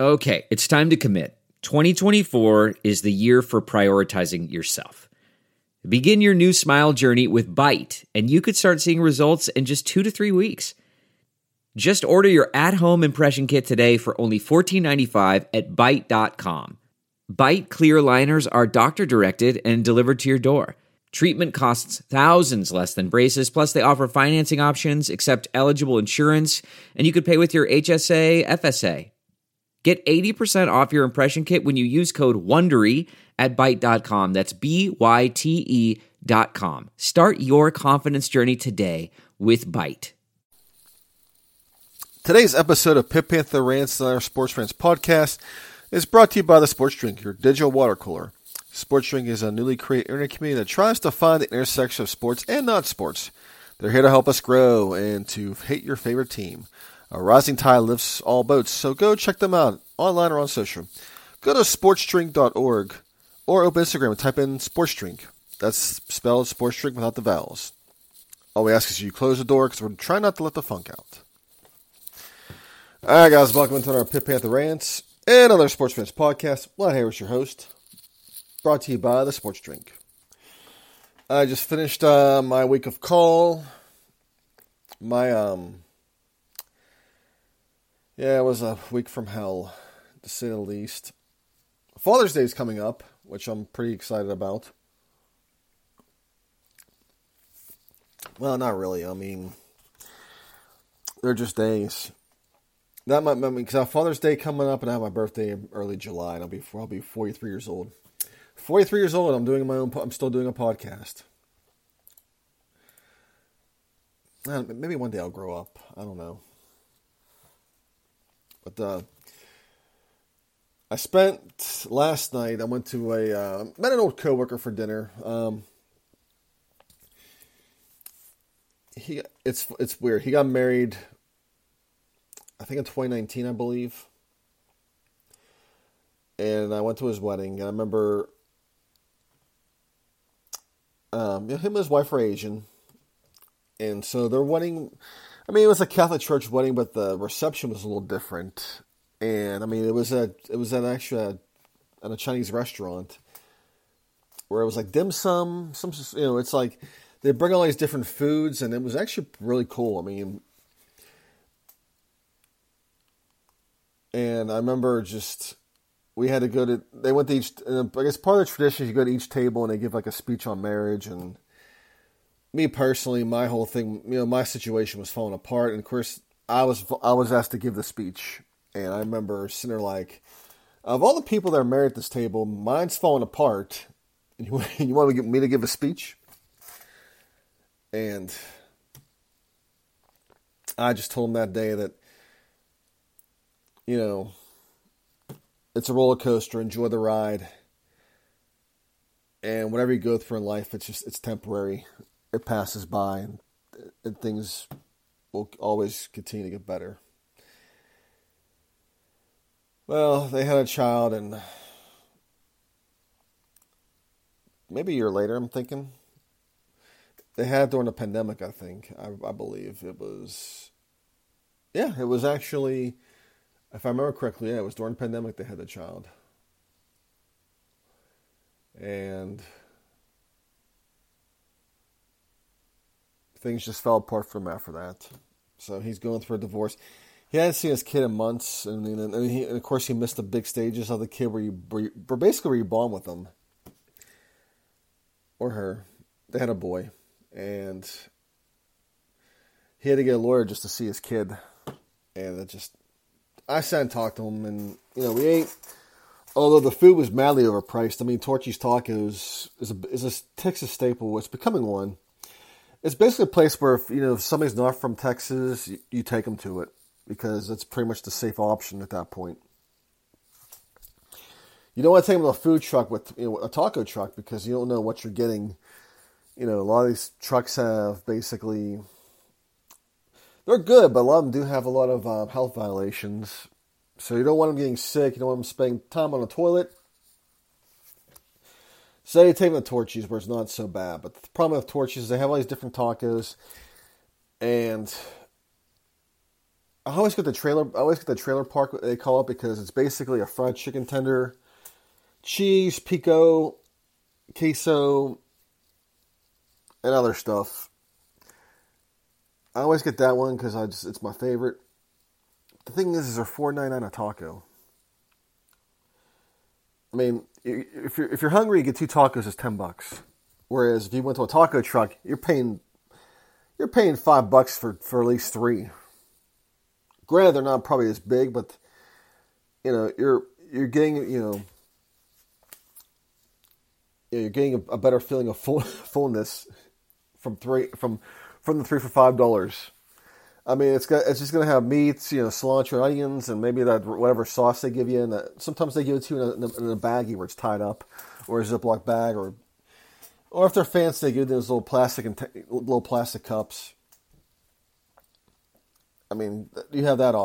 Okay, it's time to commit. 2024 is the year for prioritizing yourself. Begin your new smile journey with Byte, and you could start seeing results in just 2 to 3 weeks. Just order your at-home impression kit today for only $14.95 at Byte.com. Byte clear liners are doctor-directed and delivered to your door. Treatment costs thousands less than braces, plus they offer financing options, accept eligible insurance, and you could pay with your HSA, FSA. Get 80% off your impression kit when you use code WONDERY at Byte.com. That's BYTE.com. Start your confidence journey today with Byte. Today's episode of Pit Panther Rants and our Sports Rants podcast is brought to you by the Sports Drink, your digital water cooler. Sports Drink is a newly created internet community that tries to find the intersection of sports and not sports. They're here to help us grow and to hate your favorite team. A rising tide lifts all boats, so go check them out online or on social. Go to sportsdrink.org or open Instagram and type in Sports Drink. That's spelled Sports Drink without the vowels. All we ask is you close the door because we're trying not to let the funk out. Alright guys, welcome into our Pit Panther Rants and other Sports Fans podcast. Vlad Harris, your host. Brought to you by the Sports Drink. I just finished my week of call. It was a week from hell, to say the least. Father's Day is coming up, which I'm pretty excited about. Well, not really. I mean, they're just days. That might mean because I have Father's Day coming up, and I have my birthday in early July, and I'll be 43 years old. 43 years old, and I'm still doing a podcast. Maybe one day I'll grow up. I don't know. But I spent last night. I went to met an old coworker for dinner. It's weird. He got married, I think in 2019, I believe. And I went to his wedding, and I remember him and his wife are Asian, and so their wedding. I mean, it was a Catholic church wedding, but the reception was a little different. And I mean, it was actually at a Chinese restaurant where it was like dim sum, it's like they bring all these different foods, and it was actually really cool. I mean, and I remember we had to go to. They went to each. I guess part of the tradition is you go to each table and they give like a speech on marriage and. Me personally, my whole thing, my situation was falling apart, and of course, I was asked to give the speech, and I remember sitting there like, of all the people that are married at this table, mine's falling apart, and you want me to give a speech? And I just told him that day that, it's a roller coaster, enjoy the ride, and whatever you go through in life, it's temporary. It passes by, and things will always continue to get better. Well, they had a child, and maybe a year later, I'm thinking. They had it during the pandemic, I think. I believe it was. Yeah, it was actually, if I remember correctly, it was during the pandemic they had the child. And things just fell apart for him after that. So he's going through a divorce. He hadn't seen his kid in months, and of course he missed the big stages of the kid where you bond with them. Or her. They had a boy. And he had to get a lawyer just to see his kid. And I sat and talked to him, and we ate. Although the food was madly overpriced. I mean, Torchy's Tacos is a Texas staple. It's becoming one. It's basically a place where if somebody's not from Texas, you take them to it because it's pretty much the safe option at that point. You don't want to take them to a food truck with a taco truck because you don't know what you're getting. A lot of these trucks have basically they're good, but a lot of them do have a lot of health violations. So you don't want them getting sick. You don't want them spending time on the toilet. Say you take them to Torchy's where it's not so bad. But the problem with Torchy's is they have all these different tacos. And I always get the trailer. I always get the trailer park, what they call it, because it's basically a fried chicken tender, cheese, pico, queso, and other stuff. I always get that one because it's my favorite. The thing is they're $4.99 a taco. I mean, if you're hungry, you get 2 tacos, it's $10. Whereas if you went to a taco truck, you're paying $5 for at least 3. Granted, they're not probably as big, but you're getting you're getting a better feeling of fullness from the 3 for $5. I mean, it's just gonna have meats, cilantro, onions, and maybe that whatever sauce they give you. And sometimes they give it to you in a baggie where it's tied up, or a Ziploc bag, or if they're fancy, they give you those little plastic cups. I mean, you have that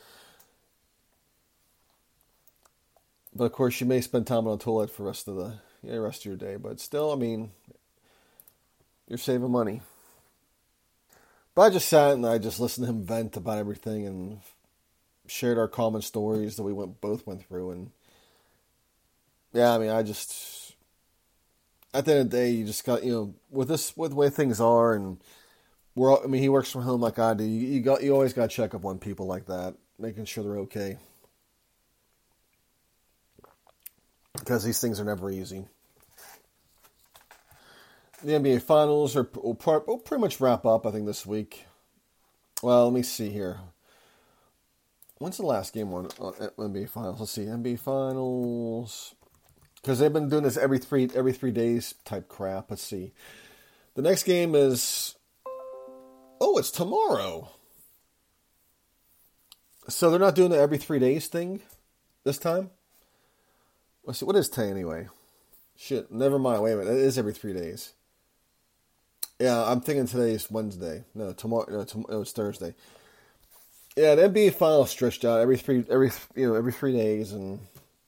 But of course, you may spend time on the toilet for the rest of your day. But still, I mean, you're saving money. But I just sat and I just listened to him vent about everything and shared our common stories that we both went through. And yeah, I mean, at the end of the day, you just got, with the way things are, and he works from home like I do. You always got to check up on people like that, making sure they're okay, because these things are never easy. The NBA Finals will pretty much wrap up, I think, this week. Well, let me see here. When's the last game on NBA Finals? Let's see, NBA Finals, because they've been doing this every three days type crap. Let's see. The next game is it's tomorrow. So they're not doing the every 3 days thing this time. Let's see. What is today anyway? Shit. Never mind. Wait a minute. It is every 3 days. Yeah, I'm thinking today is Wednesday. No, tomorrow. No, it's Thursday. Yeah, the NBA Finals stretched out every 3 days, and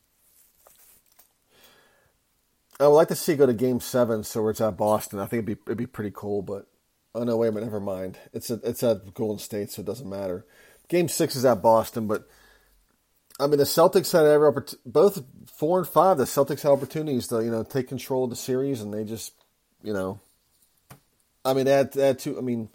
I would like to see it go to Game 7, so it's at Boston. I think it'd be pretty cool, but oh no, wait a minute, never mind. It's at Golden State, so it doesn't matter. Game 6 is at Boston, but I mean the Celtics had both 4 and 5. The Celtics had opportunities to take control of the series, and they just I mean, they had to. I mean,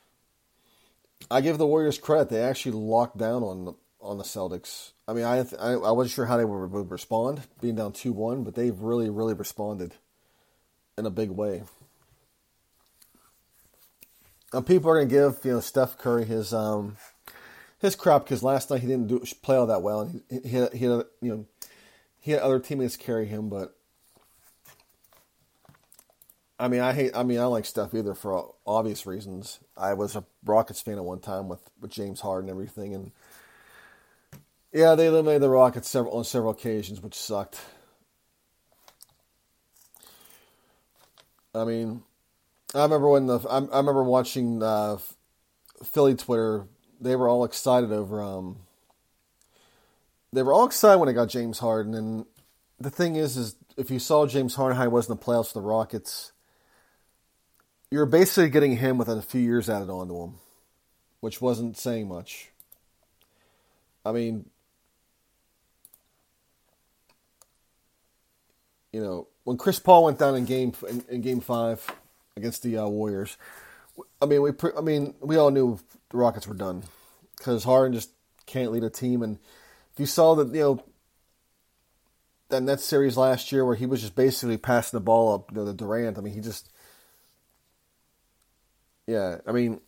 I give the Warriors credit; they actually locked down on the Celtics. I mean, I wasn't sure how they would respond, being down 2-1, but they've really, really responded in a big way. And people are going to give Steph Curry his crap because last night he didn't play all that well, and he had other teammates carry him, but. I mean, I don't like Steph either for obvious reasons. I was a Rockets fan at one time with James Harden and everything, and yeah, they eliminated the Rockets on several occasions, which sucked. I mean, I remember watching Philly Twitter. They were all excited over. They were all excited when they got James Harden, and the thing is if you saw James Harden how he was in the playoffs with the Rockets. You're basically getting him with a few years added onto him, which wasn't saying much. I mean, when Chris Paul went down in Game 5 against the Warriors, I mean, we all knew the Rockets were done because Harden just can't lead a team. And if you saw that, that Nets series last year where he was just basically passing the ball up to Durant, I mean, he just. Yeah, I mean,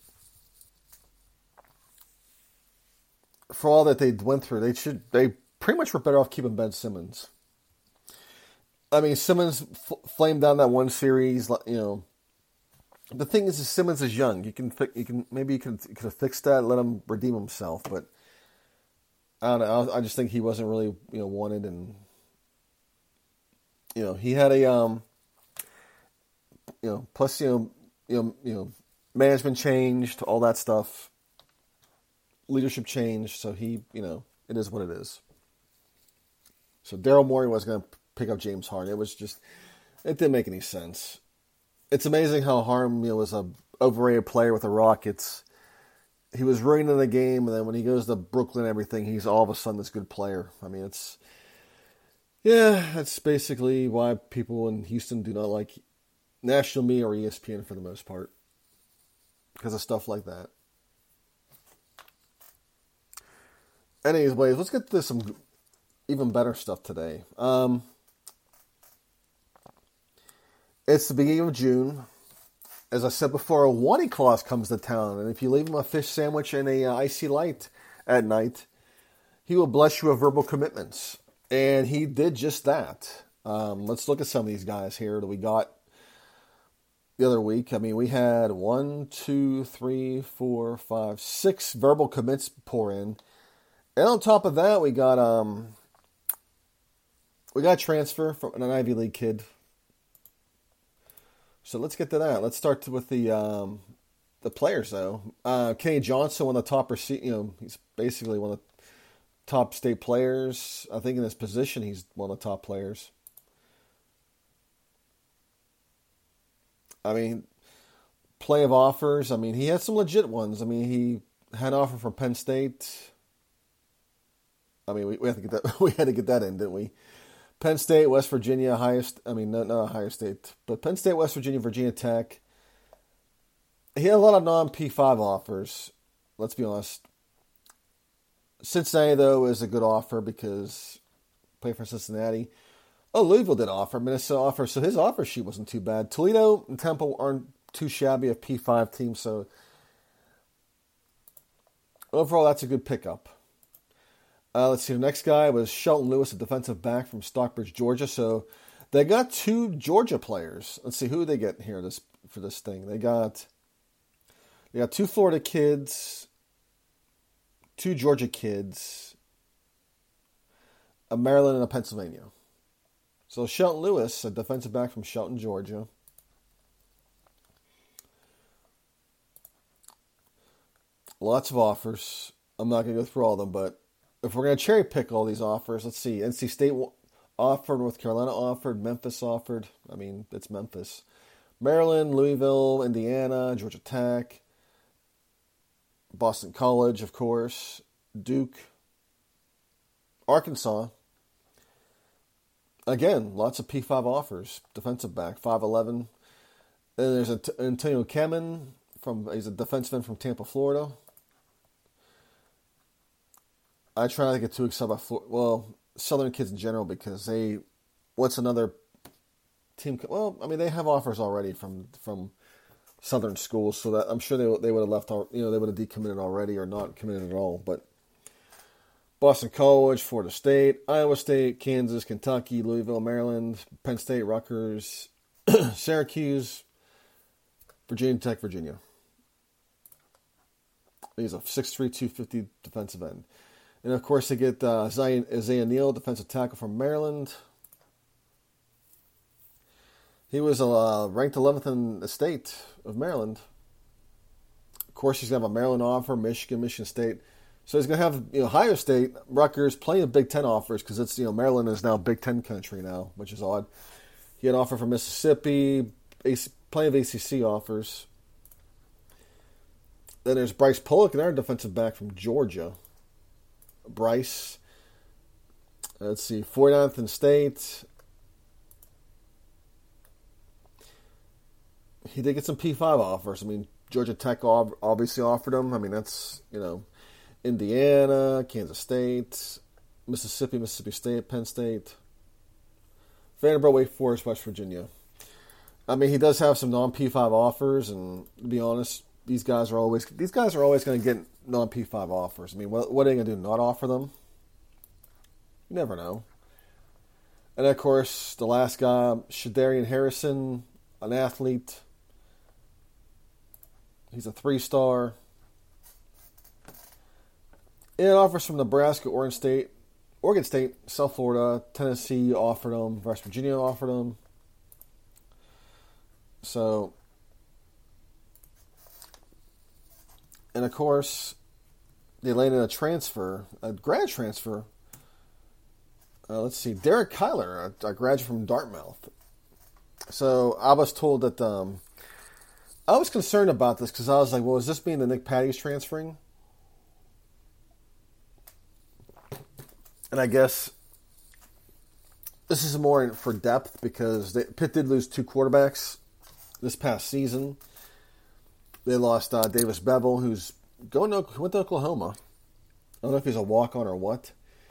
for all that they went through, they pretty much were better off keeping Ben Simmons. I mean, Simmons flamed down that one series. The thing is Simmons is young. You can could have fixed that, let him redeem himself. But I don't know. I just think he wasn't really wanted, and he had a plus management changed, all that stuff. Leadership changed, so he, it is what it is. So Daryl Morey was going to pick up James Harden. It didn't make any sense. It's amazing how Harden, was a overrated player with the Rockets, he was ruining the game, and then when he goes to Brooklyn and everything, he's all of a sudden this good player. I mean, that's basically why people in Houston do not like national media or ESPN for the most part, because of stuff like that. Anyways, let's get to some even better stuff today. It's the beginning of June. As I said before, a Wally Claus comes to town, and if you leave him a fish sandwich and a icy light at night, he will bless you with verbal commitments. And he did just that. Let's look at some of these guys here that we got the other week. I mean, we had 6 verbal commits pour in. And on top of that, we got a transfer from an Ivy League kid. So let's get to that. Let's start with the players, though. Kenny Johnson, one of the top he's basically one of the top state players. I think in his position, he's one of the top players. I mean, play of offers. I mean, he had some legit ones. I mean, he had an offer from Penn State. I mean, we had to get that. We had to get that in, didn't we? Penn State, West Virginia, not Ohio State, but Penn State, West Virginia, Virginia Tech. He had a lot of non-P5 offers. Let's be honest. Cincinnati, though, is a good offer because play for Cincinnati. Oh, Louisville did offer. Minnesota offer. So his offer sheet wasn't too bad. Toledo and Temple aren't too shabby of P5 teams. So overall, that's a good pickup. Let's see. The next guy was Shelton Lewis, a defensive back from Stockbridge, Georgia. So they got 2 Georgia players. Let's see who they get here for this thing. They got 2 Florida kids, 2 Georgia kids, a Maryland and a Pennsylvania. So Shelton Lewis, a defensive back from Shelton, Georgia. Lots of offers. I'm not going to go through all of them, but if we're going to cherry pick all these offers, let's see. NC State offered, North Carolina offered, Memphis offered. I mean, it's Memphis. Maryland, Louisville, Indiana, Georgia Tech, Boston College, of course, Duke, Arkansas. Again, lots of P5 offers. Defensive back, 5'11". Then there's Antonio Kamen, he's a defenseman from Tampa, Florida. I try not to get too excited about Southern kids in general because what's another team? Well, I mean, they have offers already from Southern schools, so that I'm sure they would have left, they would have decommitted already or not committed at all. But Boston College, Florida State, Iowa State, Kansas, Kentucky, Louisville, Maryland, Penn State, Rutgers, Syracuse, Virginia Tech, Virginia. He's a 6'3", 250 defensive end. And, of course, they get Isaiah Neal, defensive tackle from Maryland. He was ranked 11th in the state of Maryland. Of course, he's going to have a Maryland offer, Michigan State. So he's going to have Ohio State, Rutgers, plenty of Big Ten offers because it's Maryland is now Big Ten country now, which is odd. He had an offer from Mississippi, plenty of ACC offers. Then there's Bryce Pollock, another defensive back from Georgia. Bryce, let's see, 49th in state. He did get some P5 offers. I mean, Georgia Tech obviously offered him. I mean, that's, Indiana, Kansas State, Mississippi State, Penn State, Vanderbilt, Wake Forest, West Virginia. I mean, he does have some non-P5 offers, and to be honest, these guys are always going to get non-P5 offers. I mean, what are they going to do? Not offer them? You never know. And of course, the last guy, Shadarian Harrison, an athlete. He's a 3-star. And offers from Nebraska, Oregon State, South Florida, Tennessee offered him, West Virginia offered him. So, and of course, they landed a grad transfer. Let's see, Derek Kyler, a graduate from Dartmouth. So I was told that I was concerned about this because I was like, well, is this being the Nick Patty's transferring? And I guess this is more for depth because Pitt did lose two quarterbacks this past season. They lost Davis Bevel, who's went to Oklahoma. I don't know if he's a walk-on or what.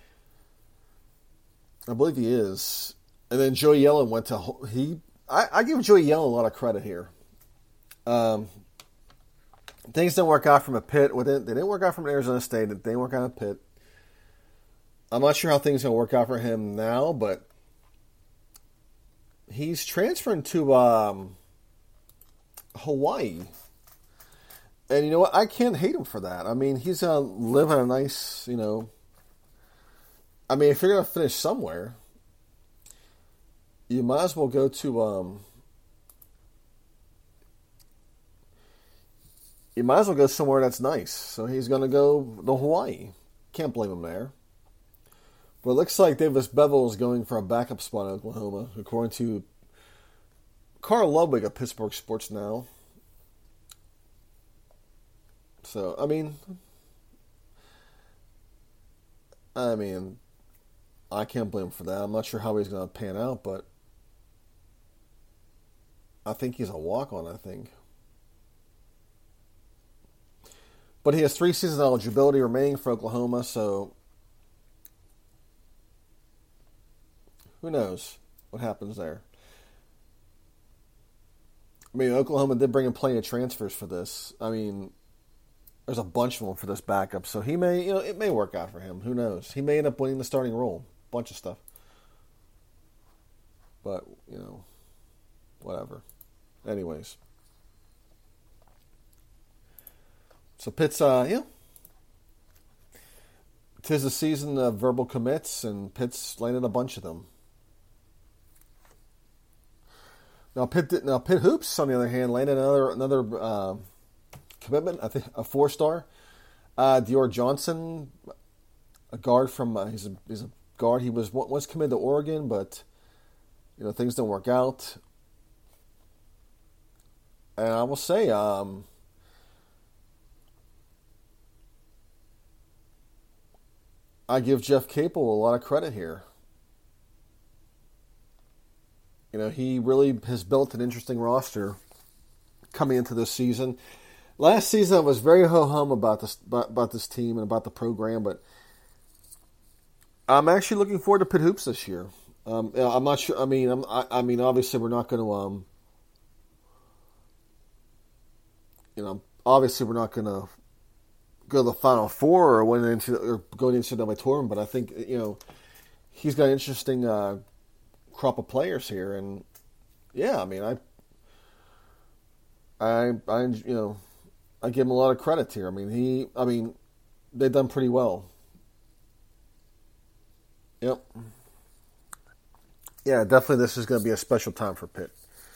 I believe he is. And then Joey Yellen went to I give Joey Yellen a lot of credit here. Things didn't work out from a Pitt. They didn't work out from Arizona State. They didn't work out at Pitt. I'm not sure how things are going to work out for him now, but he's transferring to Hawaii. And you know what? I can't hate him for that. I mean, he's going to live in a nice, I mean, if you're going to finish somewhere, you might as well go to, you might as well go somewhere that's nice. So he's going to go to Hawaii. Can't blame him there. But it looks like Davis Bevel is going for a backup spot in Oklahoma, according to Carl Ludwig of Pittsburgh Sports Now. So, I mean, I can't blame him for that. I'm not sure how he's going to pan out, but I think he's a walk-on, I think. But he has 3 seasons eligibility remaining for Oklahoma, so who knows what happens there. I mean, Oklahoma did bring in plenty of transfers for this. I mean, there's a bunch of them for this backup, so he may, it may work out for him. Who knows? He may end up winning the starting role. Bunch of stuff. But, whatever. Anyways. So Pitt's, 'tis the season of verbal commits, and Pitt's landed a bunch of them. Now Pitt Hoops, on the other hand, landed another commitment. I think a 4-star. Dior Johnson, a guard from he's a guard. He was once committed to Oregon, but things didn't work out. And I will say, I give Jeff Capel a lot of credit here. He really has built an interesting roster coming into this season. Last season, I was very ho-hum about this team and about the program, but I'm actually looking forward to Pitt Hoops this year. I'm not sure. I mean, obviously, we're not going to, obviously, we're not going to go to the Final Four or go into the tournament. But I think he's got an interesting crop of players here, and yeah, I mean, I give him a lot of credit here. I mean, they've done pretty well. Yep. Yeah, definitely this is going to be a special time for Pitt.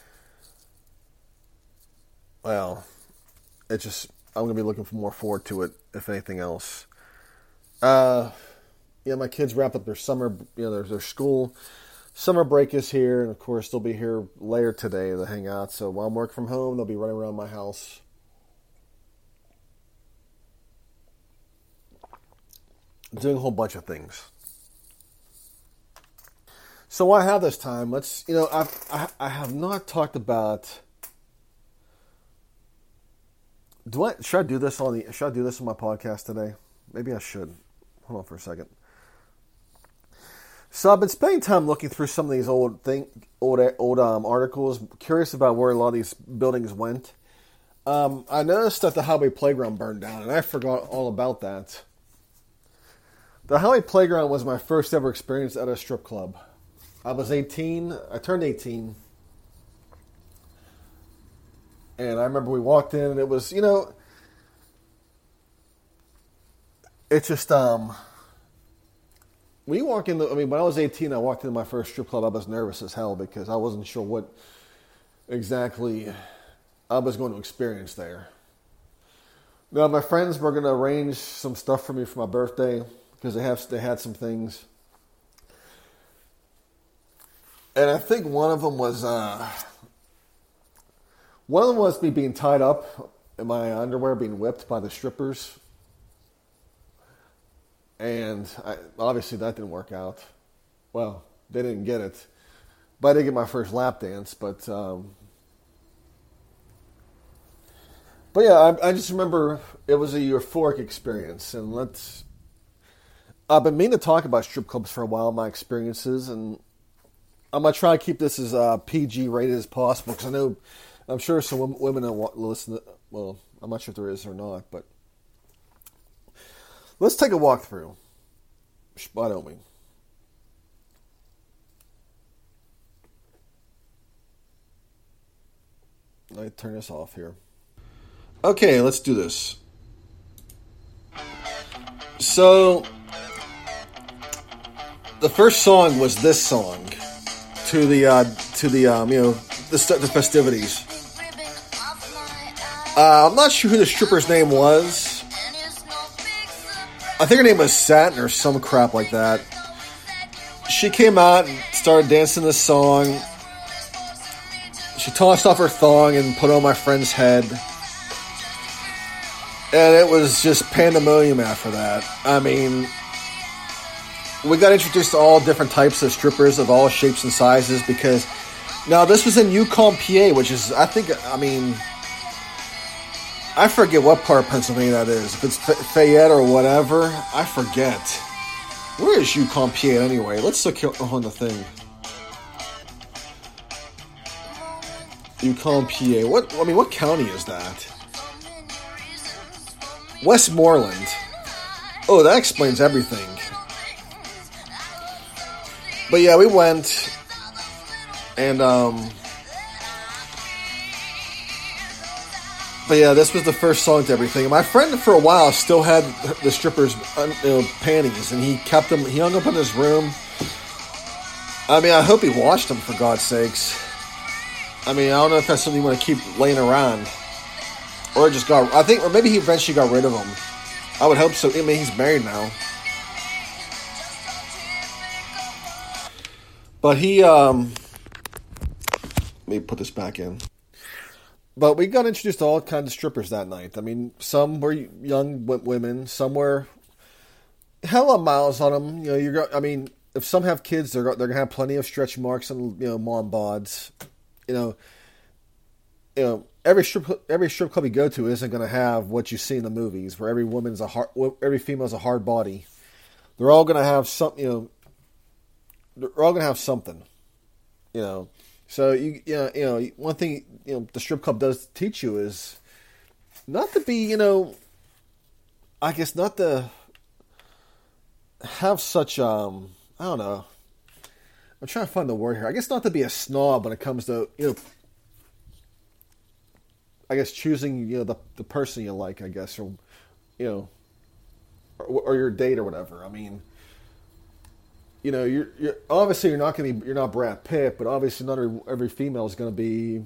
Well, I'm going to be looking more forward to it, if anything else. My kids wrap up their summer, their school. Summer break is here, and of course they'll be here later today to hang out. So while I'm working from home, they'll be running around my house. Doing a whole bunch of things. So what I have this time, I have not talked about. Should I do this on my podcast today? Maybe I should. Hold on for a second. So I've been spending time looking through some of these old articles, curious about where a lot of these buildings went. I noticed that the Highway Playground burned down, and I forgot all about that. The Highway Playground was my first ever experience at a strip club. I was 18. I turned 18. And I remember we walked in, and it was, it's just, when you walk in, when I was 18, I walked into my first strip club, I was nervous as hell because I wasn't sure what exactly I was going to experience there. Now, my friends were going to arrange some stuff for me for my birthday because they had some things. And I think one of them was me being tied up in my underwear, being whipped by the strippers. And obviously that didn't work out. Well, they didn't get it. But I did get my first lap dance. But yeah, I just remember it was a euphoric experience. And I've been meaning to talk about strip clubs for a while, my experiences. And I'm going to try to keep this as PG rated as possible. Because I'm sure some women will listen to, well, I'm not sure if there is or not. But let's take a walk through. Why don't we? Let me turn this off here. Okay, let's do this. So, the first song was this song to the festivities. I'm not sure who the stripper's name was. I think her name was Satin or some crap like that. She came out and started dancing this song. She tossed off her thong and put it on my friend's head. And it was just pandemonium after that. I mean, we got introduced to all different types of strippers of all shapes and sizes because now this was in Yukon, PA, which is, I forget what part of Pennsylvania that is. If it's Fayette or whatever, I forget. Where is Yukon, PA anyway? Let's look on the thing. Yukon, PA. What county is that? Westmoreland. Oh, that explains everything. But yeah, we went and but yeah, this was the first song to everything. My friend for a while still had the stripper's panties, and he kept them. He hung up in his room. I mean, I hope he washed them, for God's sakes. I mean, I don't know if that's something you want to keep laying around, or or maybe he eventually got rid of them. I would hope so. I mean, he's married now, but he let me put this back in. But we got introduced to all kinds of strippers that night. I mean, some were young women, some were hella miles on them. You know, if some have kids, they're gonna have plenty of stretch marks and mom bods. Every strip club you go to isn't gonna have what you see in the movies, where every female's a hard body. They're all gonna have something. They're all gonna have something. So one thing the strip club does teach you is not to be I guess not to have such I don't know. I'm trying to find the word here. I guess not to be a snob when it comes to I guess choosing the person you like, I guess, or or your date or whatever. I mean, you're obviously you're not Brad Pitt, but obviously not every female is going to be.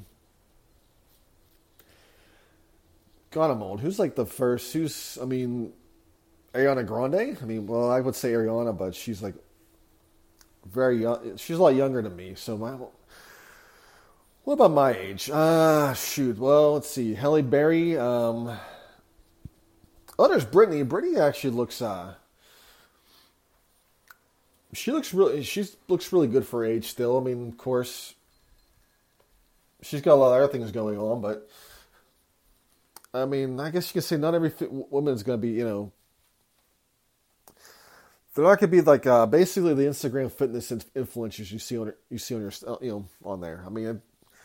God, I'm old. Who's like the first? Ariana Grande? Well, I would say Ariana, but she's like very young. She's a lot younger than me. So what about my age? Shoot. Well, let's see. Halle Berry. There's Britney. Britney actually looks. She looks really good for her age still. I mean, of course, she's got a lot of other things going on, but I mean, I guess you can say not every woman is going to be, they're not going to be like basically the Instagram fitness influencers you see on your on there. I mean,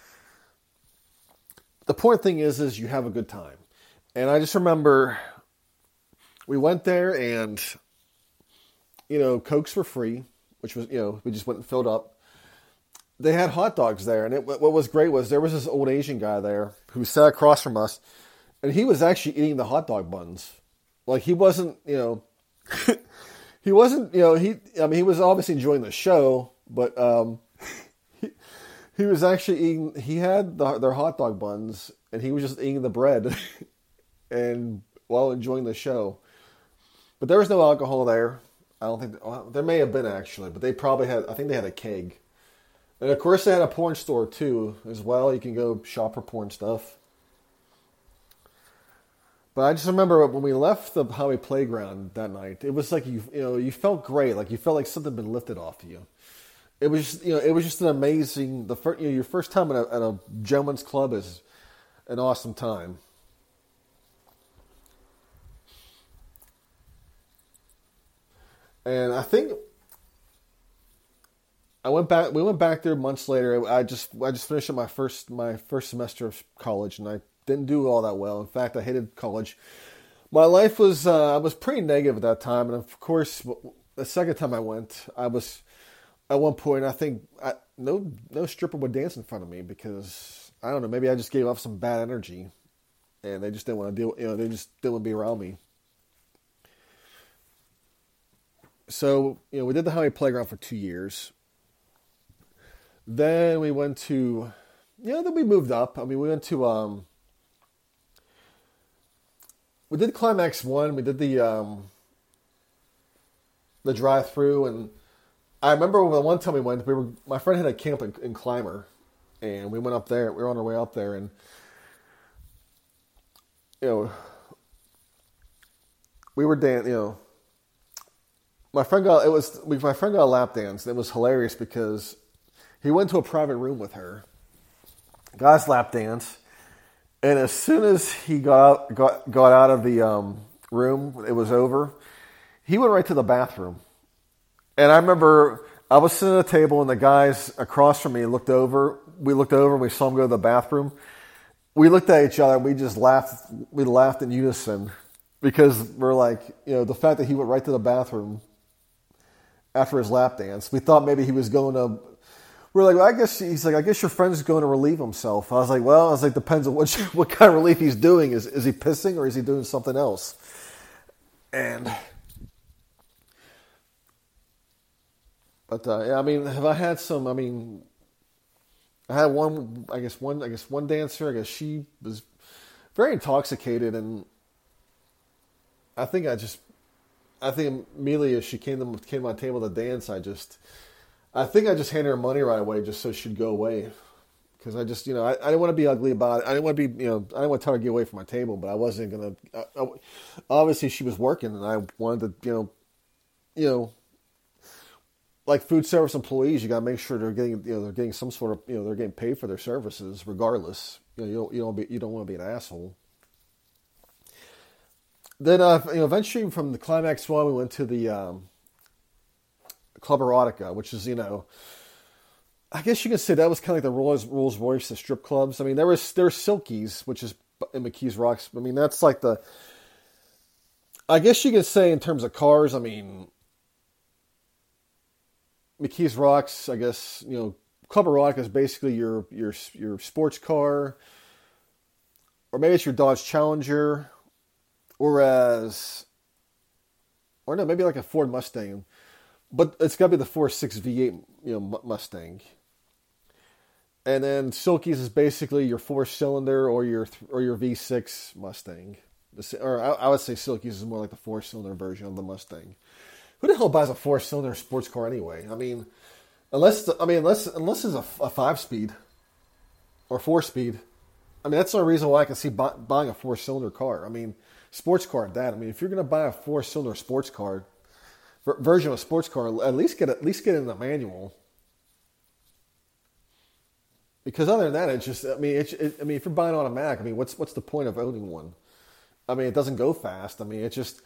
the point thing is you have a good time, and I just remember we went there and. Cokes were free, which was, we just went and filled up. They had hot dogs there, and what was great was there was this old Asian guy there who sat across from us, and he was actually eating the hot dog buns. Like, he wasn't, he wasn't, he was obviously enjoying the show, but he was actually eating, he had their hot dog buns, and he was just eating the bread and while enjoying the show. But there was no alcohol there. I don't think there may have been actually, but they probably had. I think they had a keg, and of course they had a porn store too as well. You can go shop for porn stuff. But I just remember when we left the highway playground that night, it was like you felt great, like you felt like something had been lifted off of you. It was just, it was just an amazing your first time at a gentleman's club is an awesome time. And I think we went back there months later. I just finished up my first semester of college, and I didn't do all that well. In fact, I hated college. My life was I was pretty negative at that time, and of course, the second time I went, I was at one point. I think no stripper would dance in front of me because I don't know. Maybe I just gave off some bad energy, and they just didn't want to deal. They just didn't want to be around me. So we did the highway playground for 2 years. Then we went to, then we moved up. I mean, we went to, we did Climax 1. We did the drive-through. And I remember the one time we went, my friend had a camp in Clymer. And we went up there. We were on our way up there. And, we were dancing, my friend got a lap dance. And it was hilarious because he went to a private room with her, got his lap dance, and as soon as he got out of the room, it was over, he went right to the bathroom. And I remember I was sitting at a table, and the guys across from me looked over. We looked over, and we saw him go to the bathroom. We looked at each other, and we just laughed. We laughed in unison because we're like, the fact that he went right to the bathroom after his lap dance. We thought maybe he was going to. We're like, well, he's like, I guess your friend's going to relieve himself. I was like, depends on what kind of relief he's doing. Is he pissing or is he doing something else? But I mean, have I had some? I mean, I had one dancer. I guess she was very intoxicated, and I think immediately as she came to my table to dance, I think I just handed her money right away just so she'd go away. Because I just, I didn't want to be ugly about it. I didn't want to be, I didn't want to tell her to get away from my table, but I wasn't going to, obviously she was working and I wanted to, like food service employees, you got to make sure they're getting some sort of, they're getting paid for their services regardless. You don't want to be an asshole. Then, eventually from the Climax 1, we went to the, Club Erotica, which is, I guess you can say that was kind of like the Rolls Royce of strip clubs. I mean, there's Silky's, which is in McKees Rocks. I mean, that's like I guess you could say in terms of cars, I mean, McKees Rocks, I guess, Club Erotica is basically your sports car, or maybe it's your Dodge Challenger, or no, maybe like a Ford Mustang. But it's got to be the 4.6 V8, Mustang. And then Silky's is basically your 4-cylinder or your V6 Mustang. Or I would say Silky's is more like the 4-cylinder version of the Mustang. Who the hell buys a 4-cylinder sports car anyway? I mean, unless it's a 5-speed or 4-speed. I mean, that's the only reason why I can see buying a 4-cylinder car. I mean, sports car at that. I mean, if you're going to buy a 4-cylinder sports car, version of a sports car, at least get in the manual. Because other than that, it's just, I mean, if you're buying automatic, I mean, what's the point of owning one? I mean, it doesn't go fast. I mean, it's just,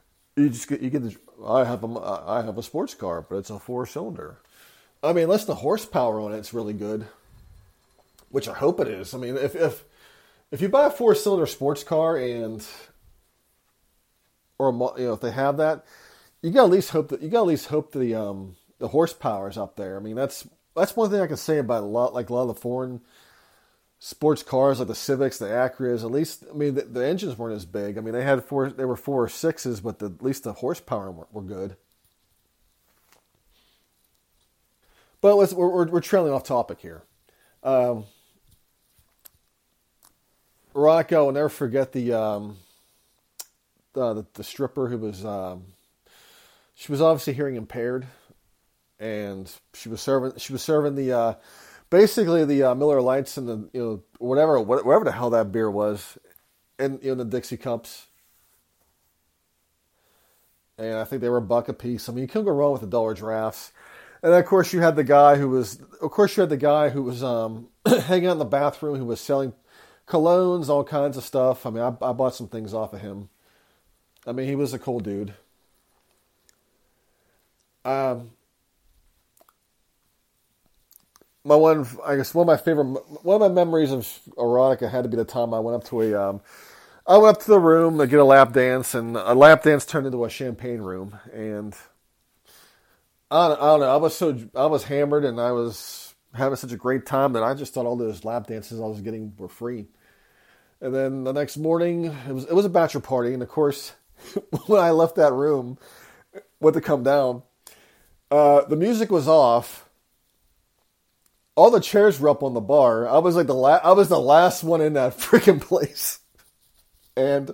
I have a sports car, but it's a 4-cylinder. I mean, unless the horsepower on it's really good, which I hope it is. I mean, if you buy a 4-cylinder sports car if they have that, you got at least hope that the horsepower is up there. I mean, that's one thing I can say about a lot of the foreign sports cars like the Civics, the Acuras. At least, I mean, the engines weren't as big. I mean, they were 4 or 6s, but at least the horsepower were good. But we're trailing off topic here. Rocco, I'll never forget the stripper who was. She was obviously hearing impaired, and she was serving the basically the Miller Lights and the whatever the hell that beer was, and the Dixie cups. And I think they were $1 a piece. I mean, you couldn't go wrong with the dollar drafts. And then, of course, you had the guy who was hanging out in the bathroom, who was selling colognes, all kinds of stuff. I mean, I bought some things off of him. I mean, he was a cool dude. One of my memories of erotica had to be the time I went up to the room to get a lap dance, and a lap dance turned into a champagne room. And I don't know. I was hammered, and I was having such a great time that I just thought all those lap dances I was getting were free. And then the next morning, it was a bachelor party, and of course, when I left that room, went to come down, the music was off. All the chairs were up on the bar. I was the last one in that freaking place. And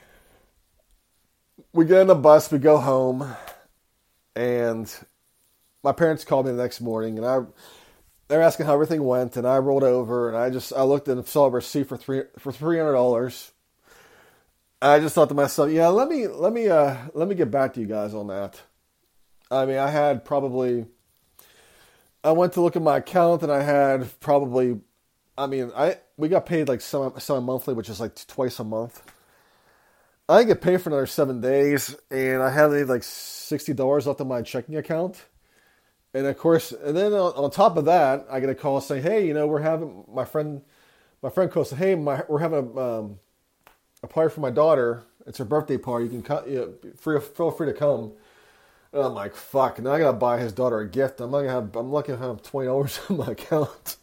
we get on the bus, we go home, and my parents called me the next morning, and they're asking how everything went, and I rolled over, and I looked and saw a receipt for $300. I just thought to myself, yeah, let me get back to you guys on that. I mean, I went to look at my account, and I had probably, we got paid like semi-monthly, which is like twice a month. I didn't get paid for another 7 days, and I had like $60 left in my checking account. And of course, and then on top of that, I get a call saying, hey, we're having, my friend calls, saying, hey, we're having a party for my daughter. It's her birthday party. You can feel free to come. And I'm like, fuck. Now I gotta buy his daughter a gift. I'm lucky to have $20 in my account.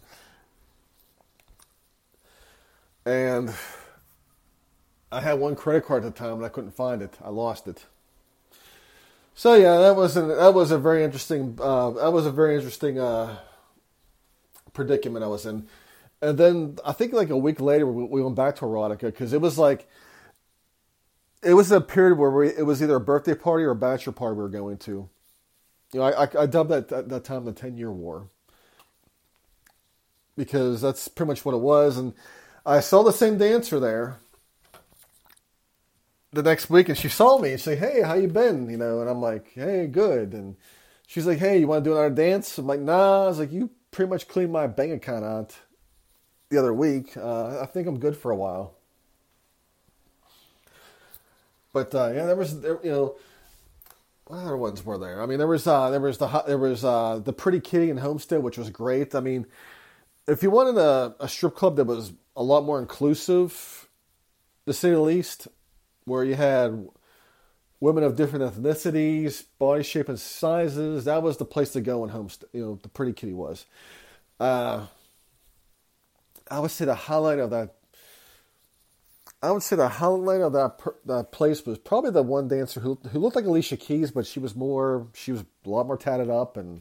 And I had one credit card at the time, and I couldn't find it. I lost it. So yeah, that was a very interesting predicament I was in. And then I think like a week later we went back to erotica, because it was a period where it was either a birthday party or a bachelor party we were going to. I dubbed that time the 10-year war, because that's pretty much what it was. And I saw the same dancer there the next week, and she saw me and she's like, hey, how you been? And I'm like, hey, good. And she's like, hey, you want to do another dance? I'm like, nah. I was like, you pretty much cleaned my bank account out the other week. I think I'm good for a while. But yeah, there was what other ones were there? I mean, there was the Pretty Kitty in Homestead, which was great. I mean, if you wanted a strip club that was a lot more inclusive, to say the least, where you had women of different ethnicities, body shape and sizes, that was the place to go in Homestead. The Pretty Kitty was. I would say the highlight of that. That place was probably the one dancer who looked like Alicia Keys, but she was a lot more tatted up, and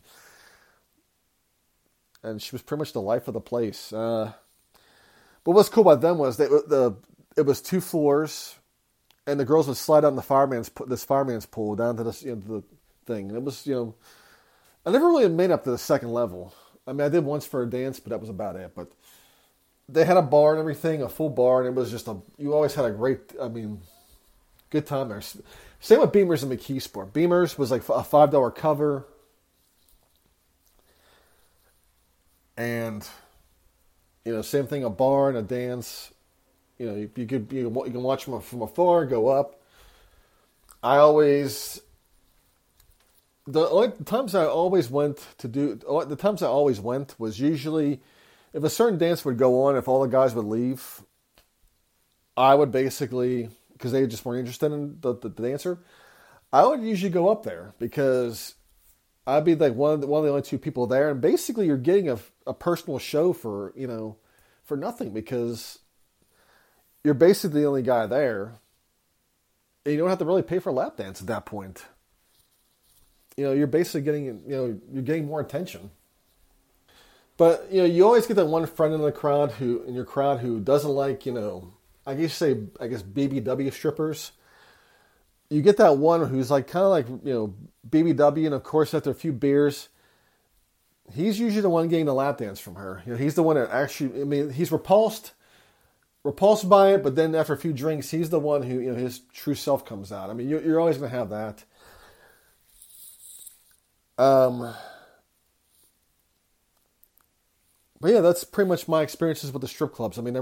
she was pretty much the life of the place. But what's cool about them was it was 2 floors, and the girls would slide down this fireman's pool down to the thing. And it was I never really made up to the second level. I mean, I did once for a dance, but that was about it. But they had a bar and everything, a full bar, and it was just you always had a great, good time there. Same with Beamers and McKeesport. Beamers was like a $5 cover. And, same thing, a bar and a dance. You can watch them from afar, go up. The times I always went was usually, if a certain dance would go on, if all the guys would leave, I would basically, because they just weren't interested in the dancer, I would usually go up there, because I'd be like one of the only 2 people there, and basically you're getting a personal show for nothing, because you're basically the only guy there, and you don't have to really pay for a lap dance at that point. You're basically getting more attention. But, you always get that one friend in your crowd who doesn't like, BBW strippers. You get that one who's like, kind of like, BBW, and of course, after a few beers, he's usually the one getting the lap dance from her. He's the one that actually, he's repulsed, repulsed by it, but then after a few drinks, he's the one who, his true self comes out. I mean, you're always going to have that. But yeah, that's pretty much my experiences with the strip clubs. I mean,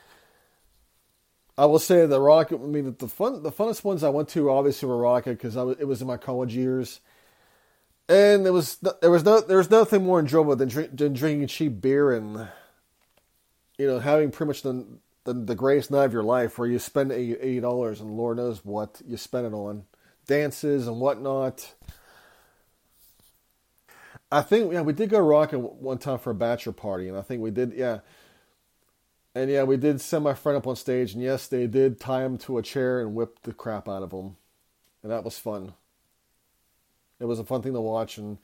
I will say the Rocket. I mean, the funnest ones I went to obviously were Rocket because it was in my college years, and there was nothing more enjoyable than drinking cheap beer and having pretty much the greatest night of your life where you spend $80 and Lord knows what you spend it on, dances and whatnot. I think we did go Rocket one time for a bachelor party, and I think we did And we did send my friend up on stage, and yes, they did tie him to a chair and whip the crap out of him. And that was fun. It was a fun thing to watch, and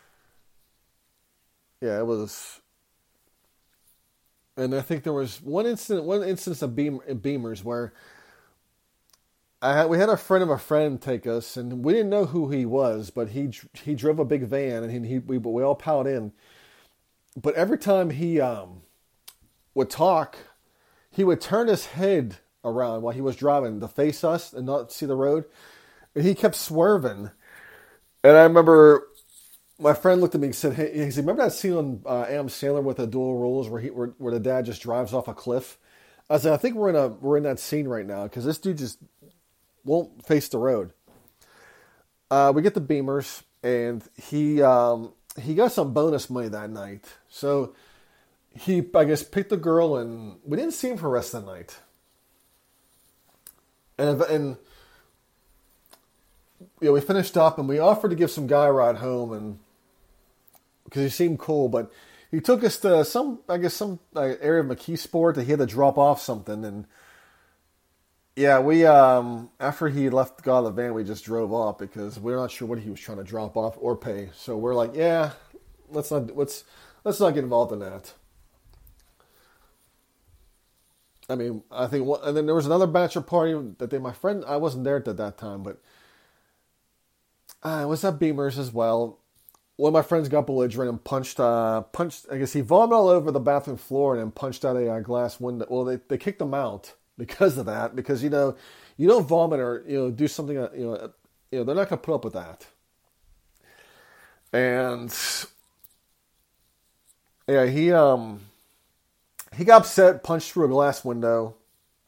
yeah, it was. And I think there was one instance of Beamers where we had a friend of a friend take us, and we didn't know who he was, but he drove a big van, and we all piled in. But every time he would talk, he would turn his head around while he was driving to face us and not see the road, and he kept swerving. And I remember my friend looked at me and said, "Hey, he said, remember that scene on Adam Sandler with the Dual Rules where the dad just drives off a cliff?" I said, "I think we're in that scene right now because this dude just won't face the road." We get the Beamers, and he got some bonus money that night. So he, I guess, picked the girl, and we didn't see him for the rest of the night. And we finished up, and we offered to give some guy a ride home, and because he seemed cool, but he took us to some area of McKeesport that he had to drop off something, and yeah, we after he got out of the van, we just drove off because we're not sure what he was trying to drop off or pay. So we're like, yeah, let's not get involved in that. I mean, I think, and then there was another bachelor party that my friend, I wasn't there at that time, but it was at Beamers as well. One of my friends got belligerent and punched. I guess he vomited all over the bathroom floor and then punched out a glass window. Well, they kicked him out because of that. Because you don't vomit or do something. They're not going to put up with that. And yeah, he got upset, punched through a glass window,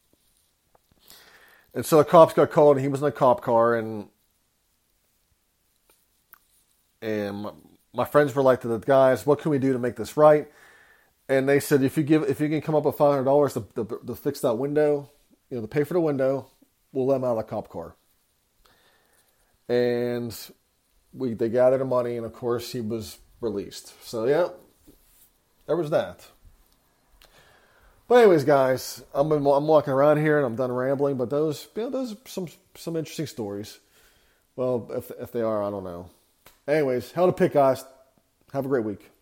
and so the cops got called. And he was in a cop car, and my friends were like to the guys, "What can we do to make this right?" And they said, if you can come up with $500 to fix that window, to pay for the window, we'll let him out of the cop car. And they gathered the money, and of course he was released. So yeah, there was that. But anyways, guys, I'm walking around here and I'm done rambling. But those are some interesting stories. Well, if they are, I don't know. Anyways, how to pick, guys. Have a great week.